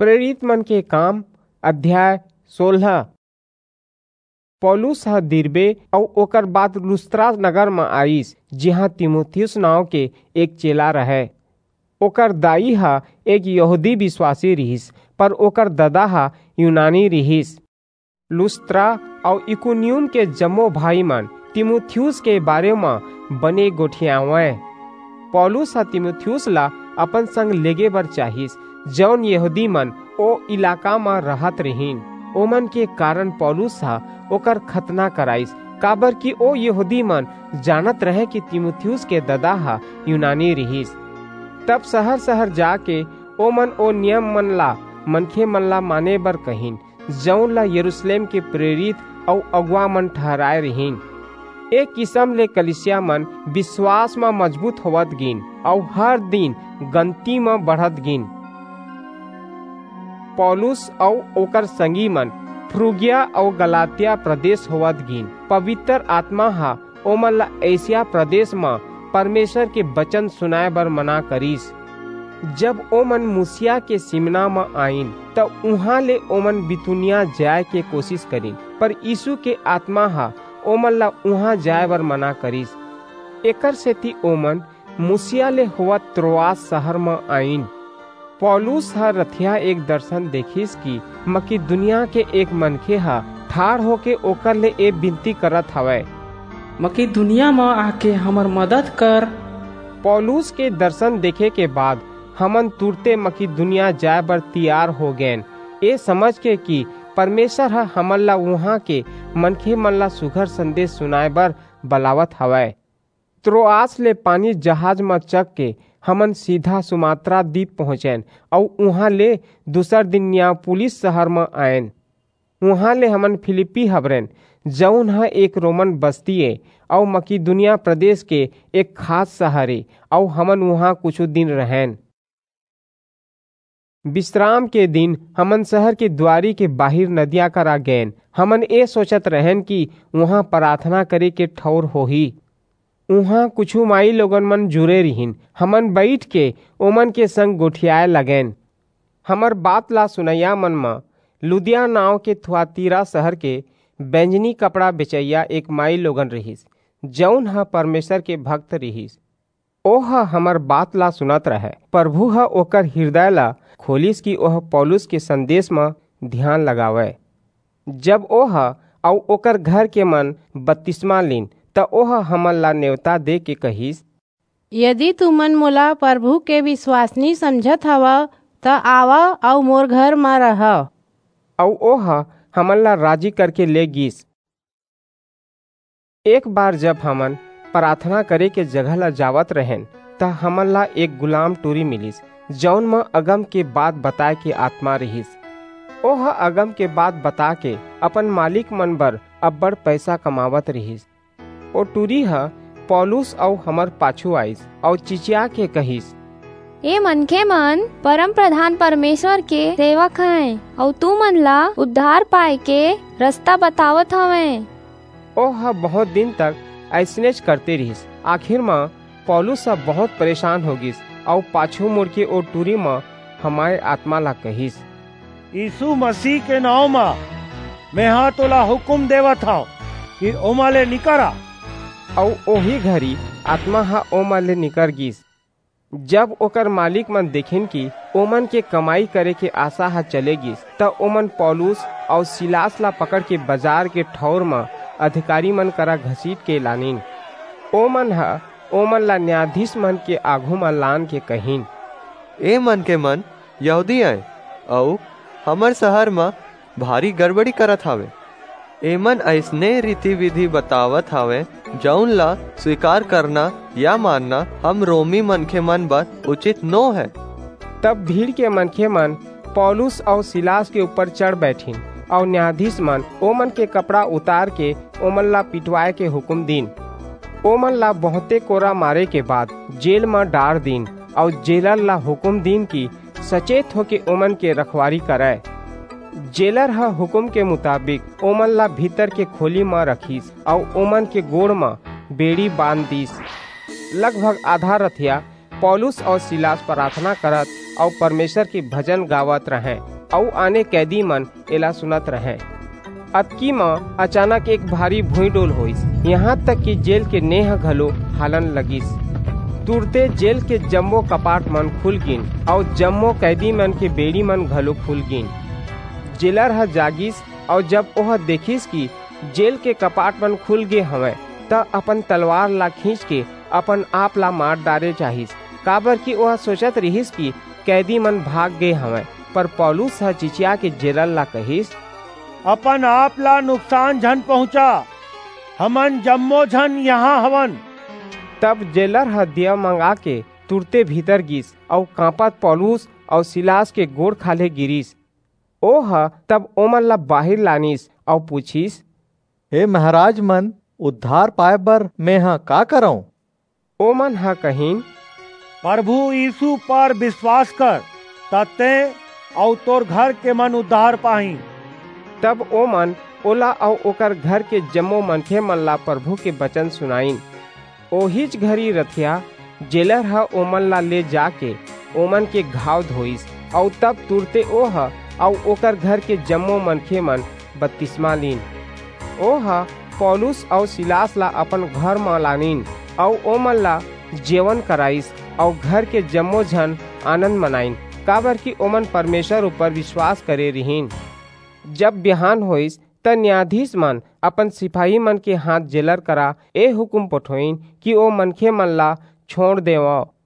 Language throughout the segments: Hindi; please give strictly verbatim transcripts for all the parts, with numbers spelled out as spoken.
प्रेरित मन के काम अध्याय सोलह। पौलुस ह दिरबे और ओकर बाद लुस्त्रा नगर में आइस, जिहाँ तीमुथियुस नाव के एक चेला रहे। ओकर दाई ह एक यहूदी विश्वासी रहिस, पर ओकर ददा ह यूनानी रहिस। लुस्त्रा और इकुनियुम के जम्मो भाई मन तीमुथियुस के बारे में बने गोठियावे। पौलुस ह तीमुथियुस ला अपन संग लेगे बर चाहिस, जौन यहूदी मन ओ इलाका में रहत रहीन। ओमन के कारण पौलुस हा ओकर खतना कराइस, काबर कि ओ यहूदी मन जानत रहे कि तीमुथियुस के ददा हा यूनानी रहिस। तब शहर शहर जाके ओमन ओ नियम मन ला मनखे मन ला माने बर कहिन, जौन ला यरूशलेम के प्रेरित और अगुआ मन ठहराए रहीन। एक किस्म ले कलीसिया मन विश्वास में मजबूत होवत गिन और हर दिन गंती में बढ़त गिन। पौलुस और ओकर संगी मन फ्रूगिया और गलातिया प्रदेश होवत गिन। पवित्र आत्मा हा ओमन ला एशिया प्रदेश में परमेश्वर के वचन सुनाए बर मना करिस। जब ओमन मुसिया के सिमना में आइन त उहाँ ले ओमन बितुनिया जाए के कोशिश करिन, पर यीशु के आत्मा हा ओमन ला उहाँ जाए बर मना करिस। एकर सेती ओमन मुसिया ले होवत त्रोआस शहर में आइन। पौलुस ह रथिया एक दर्शन देखिस कि मकिदुनिया के एक मनखे हा ठाड़ होके ओकर ले ए विनती करत हवय, मकिदुनिया में आके हमर मदद कर। पौलुस के दर्शन देखे के बाद हमन तुरते मकिदुनिया जाए बर तैयार हो गएन, ए समझ के कि परमेश्वर हा हमन ला वहाँ के मनखे मन ला सुघर संदेश सुनाए बर बलावत हवय। त्रोआस ले पानी जहाज में चक के हमन सीधा सुमात्रा द्वीप पहुँचेन और वहाँ ले दूसर दिन नियापुलिस शहर में आयन। वहाँ ले हमन फिलिपी हबरेन, जौन है एक रोमन बस्ती है और मकिदुनिया प्रदेश के एक खास शहर है, और हमन वहाँ कुछ दिन रहेन। विश्राम के दिन हमन शहर के द्वारी के बाहर नदिया करा गएन। हमन ए सोचत रहेन कि वहाँ प्रार्थना करे के ठौर होही। उहाँ कुछ माई लोगन मन जुड़े रहीन। हमन बैठ के ओमन के संग गोठियाए लगेन। हमर बात ला सुनैया मन में लुदिया नाव के थुआतीरा शहर के बैंजनी कपड़ा बेचैया एक माई लोगन रहिस, जौन ह परमेश्वर के भक्त रहिस। ओह हमर बात ला सुनत रहे। प्रभु ह ओकर हृदय ला खोलिस कि ओह पौलुस के संदेश में ध्यान लगावे। जब ओह और ओकर घर के मन बत्तिस्मा लीन त ओह हमन ला न्योता दे के कहिस, यदि तुमन मोला प्रभु के विश्वासनी समझत हव त आवा और मोर घर में रह। और ओह हमन ला राजी करके ले गिस। एक बार जब हमन प्रार्थना करे के जगह ला जावत रहेन त हमन ला एक गुलाम टूरी मिलिस, जौन में अगम के बात बताए के आत्मा रहिस। ओह अगम के बात बता के अपन मालिक मन बर अब्बड़ पैसा कमावत रहिस। ओ टूरी ह पौलुस और हमर पाछू आइस और चिचिया के कहिस, ए मनखे मन परम प्रधान परमेश्वर के सेवक हैं और तू मन ला उद्धार पाए के रास्ता बतावत हवे। ओह बहुत दिन तक ऐसनेच करते रहिस। आखिर में पौलुस सब बहुत परेशान हो गिस और पाछू मुड़ के ओ टूरी में हमारे आत्मा ला कहिस, यीशु मसीह के नाम में मैं हाँ तोला हुक्म देवत हूँ कि ओमा ले निकरा। और ओही घड़ी आत्मा हा ओमा ले निकर गिस। जब ओकर मालिक मन देखिन कि ओमन के कमाई करे के आशा हा चले गिस त ओमन पौलुस और सिलास ला पकड़ के बाजार के ठौर में अधिकारी मन करा घसीट के लानिन। ओमन हा ओमन ला न्यायाधीश मन के आघू में लान के कहिन, ए मन के मन यहूदी है और हमर शहर में भारी गड़बड़ी करत हावे। एमन ऐसने रीति विधि बतावत हावे जौन ला स्वीकार करना या मानना हम रोमी मनखे मन बर उचित नो है। तब भीड़ के मनखे मन पौलुस और सिलास के ऊपर चढ़ बैठिन और न्यायाधीश मन ओमन के कपड़ा उतार के ओमन ला पिटवाए के हुक्म दीन। ओमन ला बहुते कोरा मारे के बाद जेल में डार दीन और जेलर ला हुक्म दीन की सचेत होके ओमन के रखवारी करे। जेलर हा हुक्म के मुताबिक ओमन ला भीतर के खोली में रखीस और ओमन के गोड़ में बेड़ी बांध दीस। लगभग आधा रथिया पौलुस और सिलास प्रार्थना करत और परमेश्वर के भजन गावत रहे और आने कैदी मन एला सुनत रहे। अतकी में अचानक एक भारी भूई डोल होइस, यहाँ तक कि जेल के नेह घलो हालन लगिस। तुरते जेल के जम्मो कपाट मन खुल गिन और जम्मो कैदी मन के बेड़ी मन घलो खुल गिन। जेलर ह जागिस और जब वह देखिस कि जेल के कपाट मन खुल गे हवे त अपन तलवार ला खींच के अपन आप ला मार डारे चाहिस, काबर कि वह सोचत रहिस कि कैदी मन भाग गए हवे। पर पौलुस ह चिचिया के जेलर ला कहिस, अपन आप ला नुकसान झन पहुँचा, हमन जम्मो झन यहाँ हवन। तब जेलर ह दिया मंगा के तुरते भीतर गिस और कांपत पौलुस और सिलास के गोड़ खाले गिरिस। ओह तब ओमन ला बाहिर लानिस और पूछिस, हे महाराज मन, उद्धार पाए बर मैं हा का करऊं? ओमन हा कहीन, प्रभु यीशु पर विश्वास कर, तते और तोर घर के मन उद्धार पाही। तब ओमन ओला और ओकर घर के जम्मो मनखे मन ला प्रभु के वचन सुनाइन। ओहिच घरी रथिया जेलर हा ओमन ला ले जाके ओमन के घाव धोइस और तब तुरते ओह और ओकर घर के जम्मो मनखे मन बत्तिस्मा लीन। ओह पौलुस और सिलास ला अपन घर में लानीन और ओमन ला जेवन कराइस और घर के जम्मो झन आनंद मनाइन, काबर कि ओमन परमेश्वर ऊपर विश्वास करे रहीन। जब बिहान होइस त न्यायाधीश मन अपन सिपाही मन के हाथ जेलर करा ए हुकुम पठोइन कि ओ मनखे मन ला छोड़ देव।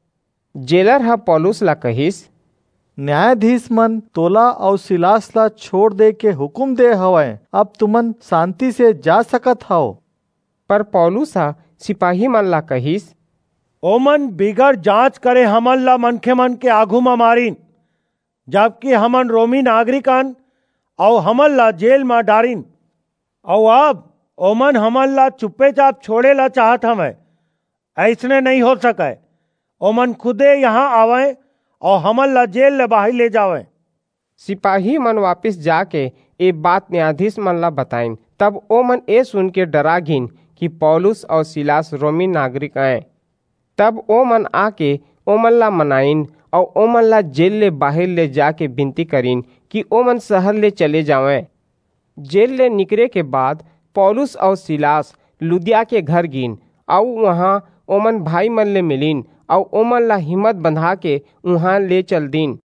जेलर हा पौलुस ला कहिस, न्यायाधीश मन तोला और सिलास ला छोड़ दे के हुकुम दे हवय, अब तुमन शांति से जा सकत हव। पर पौलुस हा सिपाही मन ला कहिस, ओमन बिगर जांच करे हमन ला मनखे मन के आगू में मारिन, जबकि हमन रोमी नागरिकन और हमन ला जेल में डारिन। और अब ओमन हमन ला चुप्पे चाप छोड़े ला चाहत हवे, ऐसने नहीं हो सके। ओमन खुदे यहाँ आवे और हमन ला जेल ले बाहर ले जावे। सिपाही मन वापिस जाके ये बात न्यायाधीश मन ला बताइन। तब ओमन ए सुन के डरा गिन कि पौलुस और सिलास रोमी नागरिक आए। तब ओमन आके ओमन ला मनाइन और ओमन ला जेल ले बाहर ले जाके विनती करीन कि ओमन शहर ले चले जावें। जेल ले निकले के बाद पौलुस और सिलास लुदिया के घर गिन और वहाँ ओमन भाई मन ले मिलिन और ओमन ला हिम्मत बंधा के वहाँ ले चल दीन।